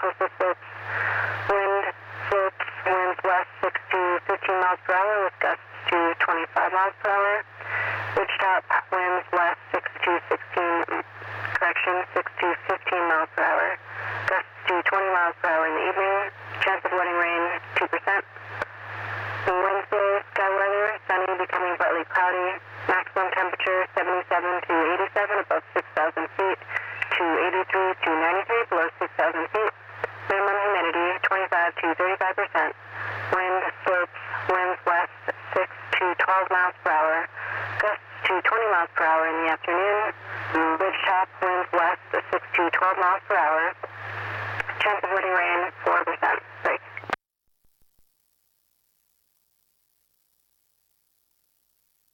coastal slopes. Wind slopes, winds west 6 to 15 miles per hour with gusts to 25 miles per hour. Ridgetop, winds west 6 to 15 miles per hour. Gusts to 20 miles per hour in the evening. Chance of letting rain, 2%. Wednesday, sky weather, sunny, becoming partly cloudy. Maximum temperature 77 to 87 above 6,000 feet to 83 to 93 below 6,000 feet. Minimum humidity 25 to 35%. Wind slopes, winds west 6 to 12 miles per hour. Gusts to 20 miles per hour in the afternoon. Ridgetop, winds west 6 to 12 miles per hour.